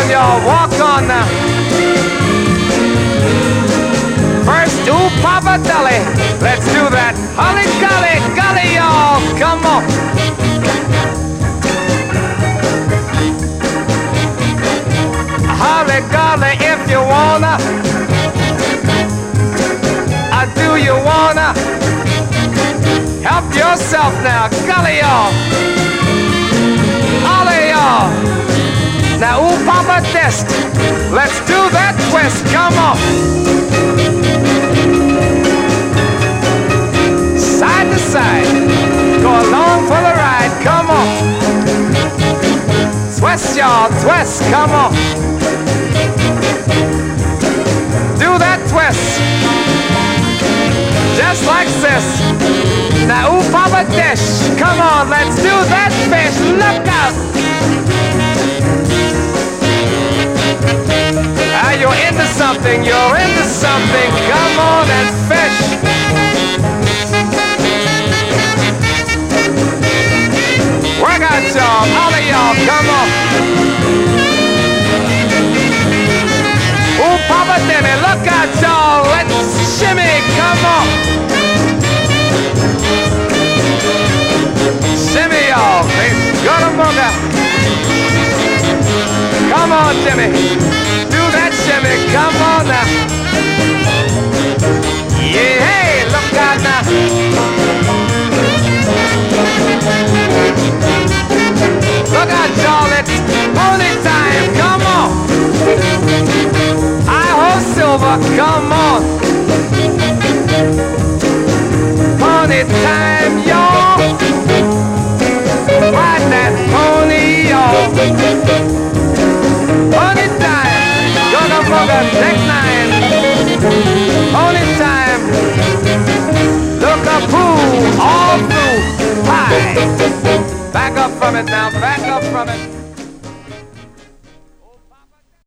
y'all, walk on now. First, ooh, Papa Dolly. Let's do that. Holly golly, golly, y'all, come on. Holly golly, if you wanna. Do you wanna help yourself now? Golly, y'all. Ollie, y'all. Now, ooh, Papa Dest. Let's do that twist. Come on. Side to side. Go along for the ride. Come on. Twist, y'all. Twist. Come on. Do that twist. Just like this. Now, ooh, Papa Dish. Come on, let's do that fish. Look out. Ah, you're into something. You're into something. Come on and fish. Work out, y'all. All of y'all, come on. Ooh, Papa Dimmy, look out, y'all. Let's shimmy. Come on. Shimmy, y'all. Go to Mooga. Come on, Jimmy. Do that shimmy. Come on now. Yeah, hey, look out now. Look out, y'all. It's pony time. Come on. I-ho, Silver. Come on. Pony time, y'all. Ride that pony, y'all. Pony time. Gonna move a deck 9. Pony time. Look up, who all through. Hi. Back up from it now. Back up from it.